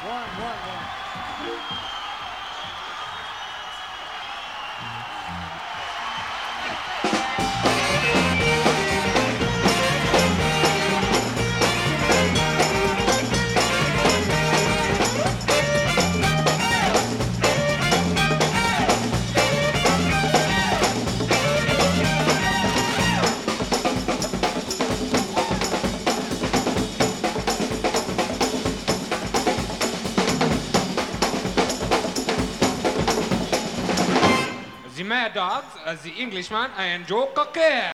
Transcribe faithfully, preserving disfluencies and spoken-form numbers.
One, one, one. The Mad Dogs, uh, the Englishman, and Joe Cocker.